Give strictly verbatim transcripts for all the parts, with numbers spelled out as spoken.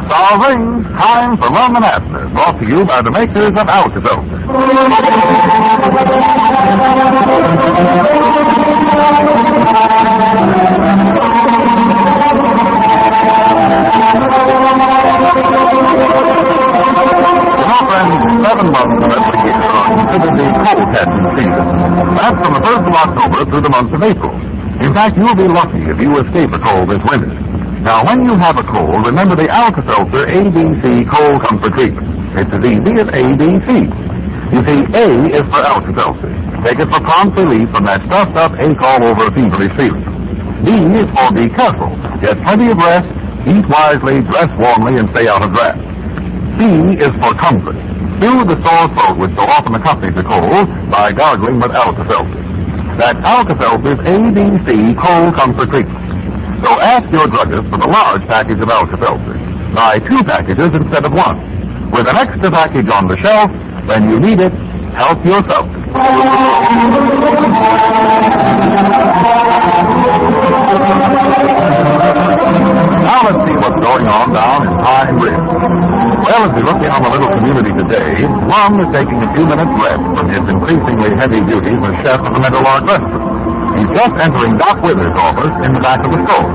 Bell rings. Time for Lum and Abner, brought to you by the makers of Alka-Seltzer. Seven months of every year are considered the coal catching season. That's from the first of October through the month of April. In fact, you'll be lucky if you escape a cold this winter. Now, when you have a cold, remember the Alka-Seltzer A B C Cold Comfort Treatment. It's as easy as A B C. You see, A is for Alka-Seltzer. Take it for prompt relief from that stuffed-up ache all over a feverish feeling. B is for be careful. Get plenty of rest, eat wisely, dress warmly, and stay out of drafts. C is for comfort. Soothe the sore throat which so often accompanies the cold by gargling with Alka-Seltzer. That's Alka-Seltzer's A B C Cold Comfort Treatment. So ask your druggist for the large package of Alka-Seltzer. Buy two packages instead of one. With an extra package on the shelf, when you need it, help yourself. Now let's see what's going on down in Pine Ridge. Well, as we look in on the little community today, Lum is taking a few minutes rest from his increasingly heavy duties as chef of the Meadowlark restaurant. He's just entering Doc Withers' office in the back of the store.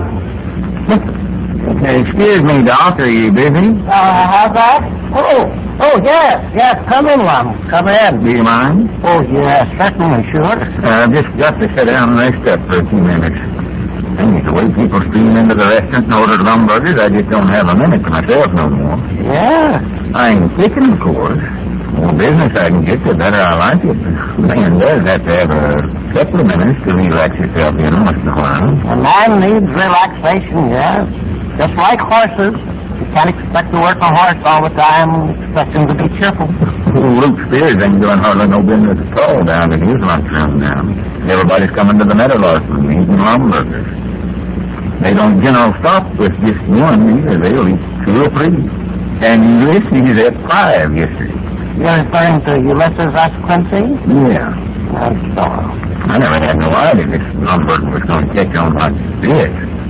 Excuse me, Doc, are you busy? Uh, how's that? Oh, oh, yes, yes, come in, Lum, come in. Do you mind? Oh, yes, certainly, sure. Uh, I've just got to sit down and rest up for a few minutes. And the way people stream into the restaurant and order lumburgers, I just don't have a minute to myself no more. Yeah. I ain't kicking, of course. The more business I can get, the better I like it. Man does have to have a couple of minutes to relax yourself in once in a while. A man needs relaxation, yes. Just like horses. You can't expect to work a horse all the time and expect him to be cheerful. Luke Spears ain't doing hardly no business at all down in his lunchroom now. Everybody's coming to the Meadowlark and eating lumburgers. They don't, you know, stop with just one either. They'll eat two or three. And Ulysses at five yesterday. You're referring to Ulysses S. Quincy? Yeah. That's so. I never had no idea this lumburger was going to catch on like this.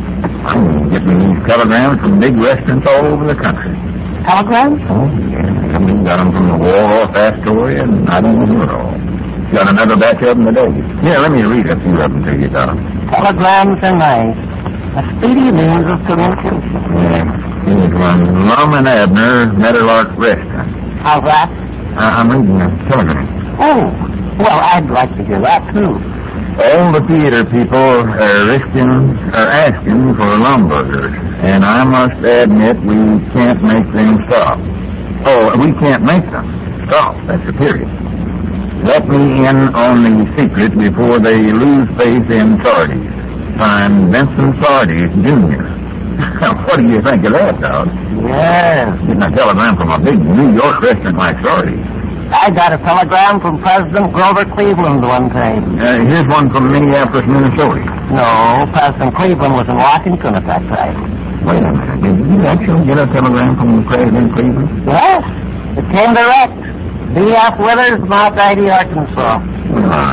I'm getting these telegrams from big restaurants all over the country. Telegrams? Oh, yeah. I mean, got them from the Waldorf Astoria, and I don't know it all. Got another batch of them today. Yeah, let me read a few of them to you, Doc. Telegrams are nice. A speedy means of communication. Yeah. Here's one. Lum and Abner, Meadowlark Restaurant. How's that? Uh, I'm reading a telegram. Oh, well, I'd like to hear that, too. All the theater people are risking, are asking for lumburgers, and I must admit we can't make them stop. Oh, we can't make them stop. That's the period. Let me in on the secret before they lose faith in Sardi's. Signed Benson Sardi's, Junior What do you think of that, Doc? Yes. Getting a telegram from a big New York restaurant like Sardi's. I got a telegram from President Grover Cleveland one time. Uh, here's one from Minneapolis, Minnesota. No, President Cleveland was in Washington at that time. Wait a minute. Did you actually get a telegram from President Cleveland? Yes. It came direct. B F Withers, Mount Ivy, Arkansas. Oh,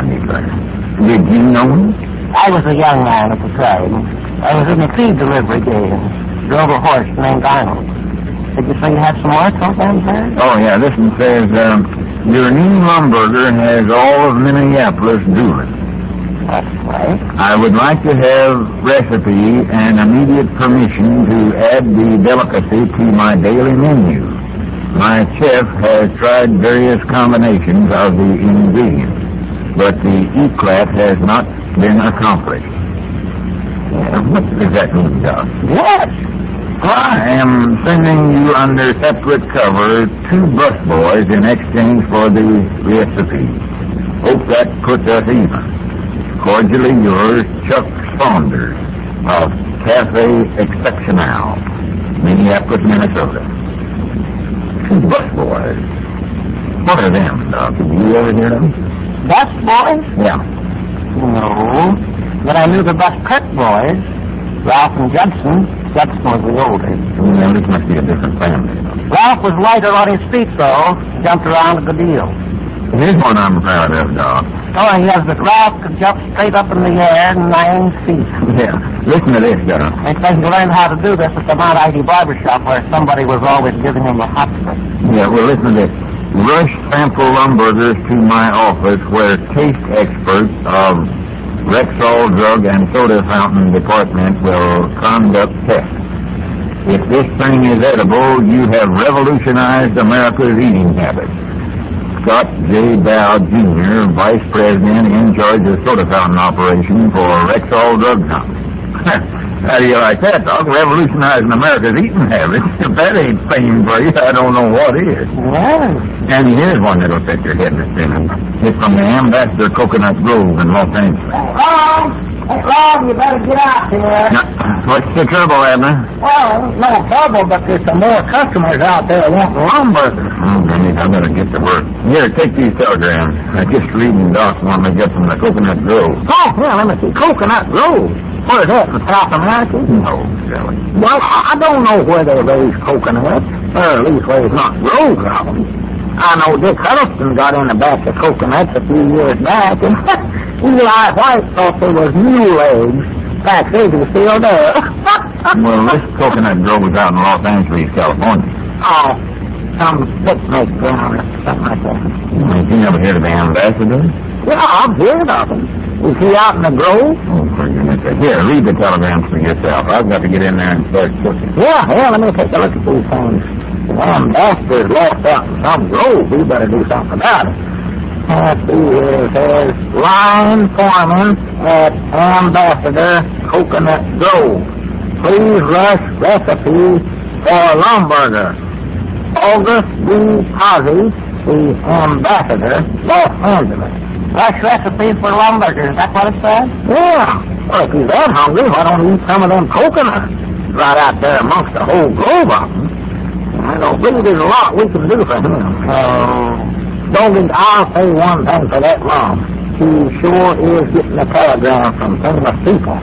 did you know him? I was a young man at the time. I was in the feed delivery day and drove a horse named Arnold. Did you say you had some more telegrams there? Oh, yeah. This one says, um, your new lumburger has all of Minneapolis drooling. That's right. I would like to have recipe and immediate permission to add the delicacy to my daily menu. My chef has tried various combinations of the ingredients, but the eclat has not been accomplished. Uh, what does that mean, Doc? Yes. I am sending you under separate cover two busboys in exchange for the recipe. Hope that puts us even. Cordially yours, Chuck Saunders of Cafe Exceptional, Minneapolis, Minnesota. Two busboys. What are them, Doc? Did you ever hear them? Bus boys? Yeah. No. But I knew the Bus Kirk boys, Ralph and Judson. Judson was the older. Well, this must be a different family. Ralph was lighter on his feet, though. Jumped around a good deal. Here's one I'm proud of, Doc. Oh, he has the draft to jump straight up in the air nine feet. Yeah. Listen to this, General. They say he learned how to do this at the Mount Ivy barbershop where somebody was always giving him a hot spot. Yeah, well, listen to this. Rush sample lumburgers to my office where taste experts of Rexall Drug and Soda Fountain Department will conduct tests. If this thing is edible, you have revolutionized America's eating habits. Scott J. Dow, Junior, Vice President in charge of soda fountain operation for Rexall Drug Company. How do you like that, Doc? Revolutionizing America's eating habits. If that ain't fame for you, I don't know what is. Yeah. And here's one that'll set your head in a spin. It's from the Ambassador Coconut Grove in Los Angeles. Rob! Hey, Rob, you better get out here. Now, what's the trouble, Abner? Well, no trouble, but there's some more customers out there wanting lumburgers. Oh, Danny, I better get to work. Here, take these telegrams. I just reading Doc one to get from the Coconut Grove. Oh, yeah, let me see. Coconut Grove. Where's that, in South America? No, Sally. Well, I don't know where they raise coconuts, or at least where there's not groves of them. I know Dick Huddleston got in a batch of coconuts a few years back, and Eli White thought they was mule eggs. Back they were still there. Well, this Coconut Grove is out in Los Angeles, California. Oh, some picnic ground or something like that. You never heard of the Ambassador? Yeah, I've heard of him. Is he out in the grove? Oh, for goodness sake. Here, read the telegrams for yourself. I've got to get in there and start cooking. Yeah, yeah, let me take a look at these things. The Ambassador's lost out in some grove. We better do something about it. Let's see here. It says, line foreman at Ambassador Coconut Grove. Please rush recipe for lumburger. August B. Posey, the Ambassador, Los Angeles. Rush recipe for lumburgers. That's what it says? Yeah. Well, if he's that hungry, why don't he eat some of them coconuts? Right out there amongst the whole grove of them. I don't believe there's a lot we can do for him. Oh. Don't think I'll say one thing for that long. He sure is getting a telegram from famous people.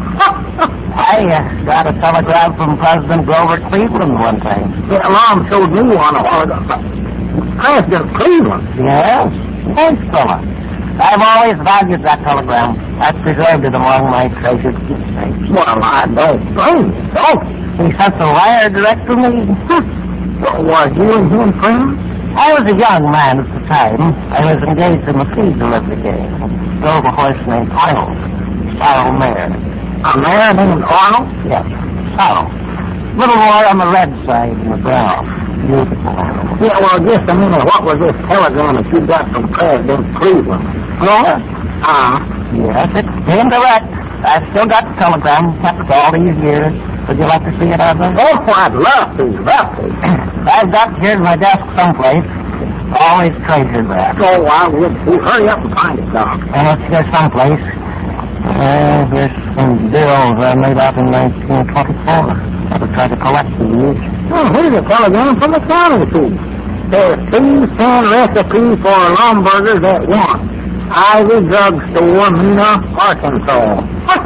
I uh, got a telegram from President Grover Cleveland one time. Yeah, Mom showed me one of our President Cleveland. Yes? Thanks, fella. I've always valued that telegram. I've preserved it among my treasured keepsakes. Well, I don't blame you, don't you? He sent the wire direct to me. Well, was you and him friends? I was a young man at the time. I was engaged in the feed delivery game. Drove a horse named Arnold. Sorrel mare. A mare named Arnold? Yes, Sorrel. Little more on the red side than the brown. Beautiful animal. Yeah, well, just a minute. What was this telegram that you got from President Cleveland? Oh? Ah. Uh, yes, it's came direct. I've still got the telegram. Kept it all these years. Would you like to see it, Arthur? Oh, I'd love to. Love to. I've got it here in my desk someplace. Always treasured that. Oh, I would too. Hurry up and find it, Doc. And it's here someplace. Uh, here's some bills I made out in nineteen twenty-four. I would try to collect these. Oh, here's a telegram from the county chief. There's please send recipe for lumburgers at once. Ivy Drug Store, Mena, Arkansas.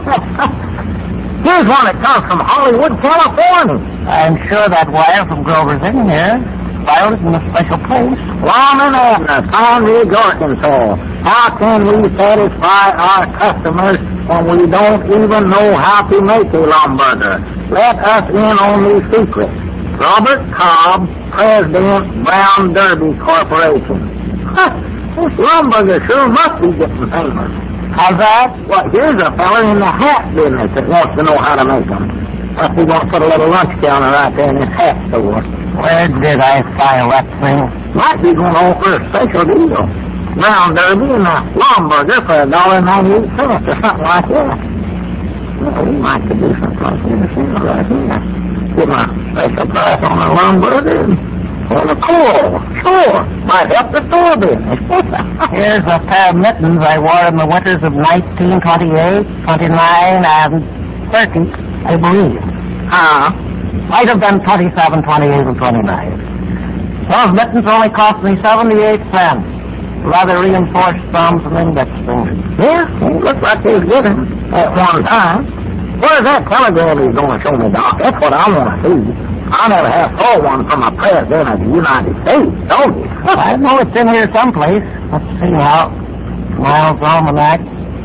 Here's one that comes from Hollywood, California. I'm sure that wire from Grover's in here. Filed in a special place. Lawman Avenue, Pine Ridge, Arkansas. How can we satisfy our customers when we don't even know how to make a lumburger? Let us in on these secrets. Robert Cobb, President, Brown Derby Corporation. Huh, this lumburger sure must be getting famous. How's that? Well, here's a fella in the hat business that wants to know how to make them. Must be going to put a little lunch counter right there in his hat store. Where did I file that thing? Might be going to offer a special deal. Brown Derby and a lumburger for a dollar ninety-eight cents or something like that. Well, we might could do something like that right here. Give him a special price on a lumburger and on a cool. Sure. Might help the store business. Here's a pair of mittens I wore in the winters of nineteen twenty-eight, twenty-nine, and thirty, I believe. Ah. Uh, might have been twenty-seven, twenty-eight, and twenty-nine. Those mittens only cost me seventy-eight cents. Rather reinforced thumbs and index fingers. Yeah, they look like they was good at one time. Where's that telegram he's going to show me, Doc? That's what I want to see. I never have saw one from a president of the United States, don't you? I know it's in here someplace. Let's see now. Miles Almanac,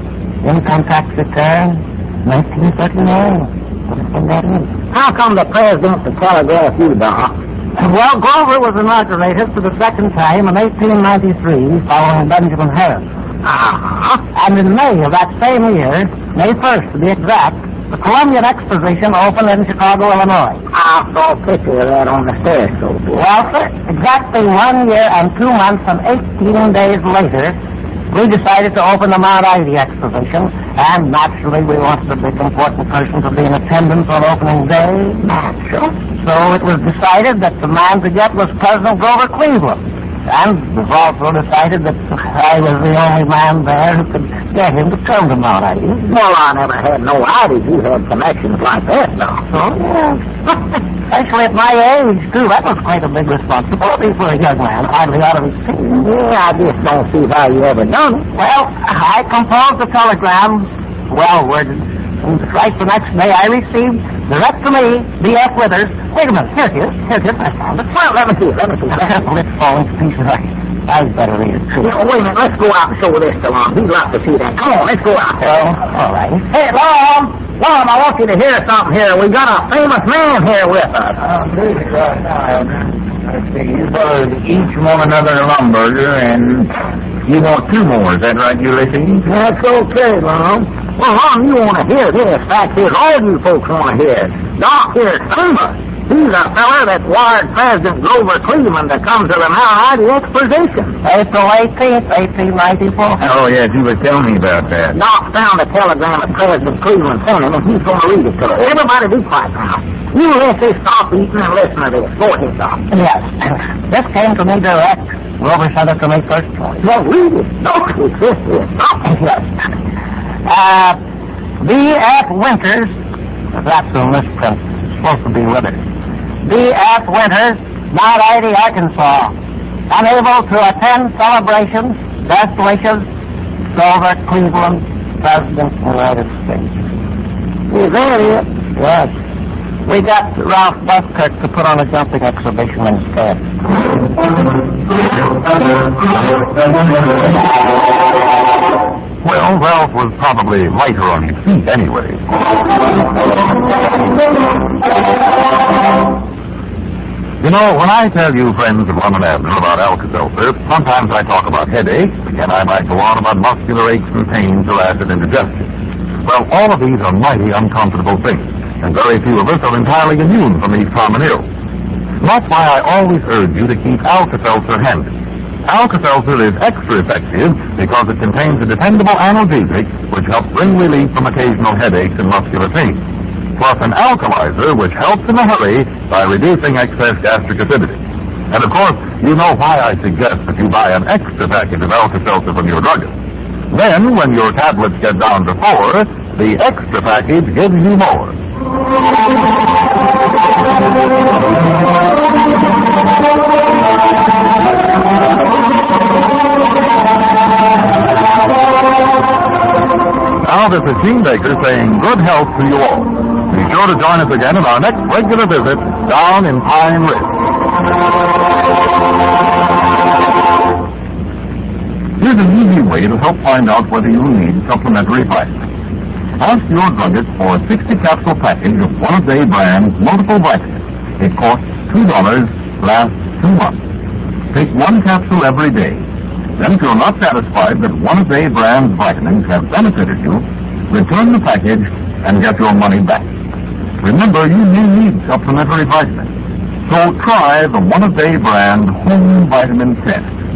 income tax return, nineteen thirty-nine. What is that in? How come the president to telegraph you, Doc? Well, Grover was inaugurated for the second time in eighteen ninety-three, following Benjamin Harris. Uh-huh. And in May of that same year, May first to be exact, the Columbian Exposition opened in Chicago, Illinois. I saw a picture of that on the periscope. Well, sir, exactly one year and two months and eighteen days later, we decided to open the Mount Ida Exposition, and naturally we wanted a big important person to be in attendance on opening day. Natural. So it was decided that the man to get was President Grover Cleveland. And it was also decided that I was the only man there who could get him to come to Mount Ida. Well, I never had no idea you had connections like that, though. Oh, yeah. Actually, at my age, too, that was quite a big responsibility for a young man. Hardly ought to be seen. Yeah, I just don't see how you ever done it. Well, I composed a telegram, well-worded, and right the next day I received, direct to me, B F Withers. Wait a minute, here it is, here it is, I found it. Well, let me see it, let me see it. It's falling to pieces. I, I'd better read it, too. You know, wait a minute, let's go out and show this to Lon. He'd like to see that. Come on, let's go out. Well, all right. Hey, Lon! Lon, I want you to hear something here. We got a famous man here with us. Oh, please, right now. I see. You both each want another lumberger, and you want two more. Is that right, Ulysses? That's okay, Lon. Well, Lon, you want to hear this. Fact is, all you folks want to hear. Doc here's famous. He's a fella that wired President Grover Cleveland to come to the Mount Ida Exposition. April eighteenth, eighteen ninety-four. Oh, yes, you were telling me about that. Doc found a telegram that President Cleveland sent him, and he's going to read it to us. Everybody be quiet now. You let this stop eating and listen to this. Go ahead, Doc. Yes. This came to me direct. Grover sent it to me first. Well, read it. Doc, it's this here. Yes. Uh, B F Winters, that's a misprint. It's supposed to be with it. B F Winters, Mount Ida, Arkansas. Unable to attend celebrations. Best wishes, Grover Cleveland, President of the United States. Is that it? Yes. We got Ralph Buskirk to put on a jumping exhibition instead. Well, Ralph was probably lighter on his feet anyway. You know, when I tell you, friends of London Avenue, about Alka-Seltzer, sometimes I talk about headaches, and I might go on about muscular aches and pains or acid indigestion. Well, all of these are mighty uncomfortable things, and very few of us are entirely immune from these common ills. That's why I always urge you to keep Alka-Seltzer handy. Alka-Seltzer is extra effective because it contains a dependable analgesic which helps bring relief from occasional headaches and muscular pain, plus an alkalizer which helps in a hurry by reducing excess gastric acidity. And of course, you know why I suggest that you buy an extra package of Alka-Seltzer from your druggist. Then, when your tablets get down to four, the extra package gives you more. Now, this is Gene Baker saying good health to you all. Be sure to join us again at our next regular visit down in Pine Ridge. Here's an easy way to help find out whether you need supplementary vitamins. Ask your druggist for a sixty capsule package of One A Day brand multiple vitamins. It costs two dollars, lasts two months. Take one capsule every day. Then, if you're not satisfied that One A Day brand vitamins have benefited you, return the package and get your money back. Remember, you may need supplementary vitamins. So try the One A Day brand home vitamin test.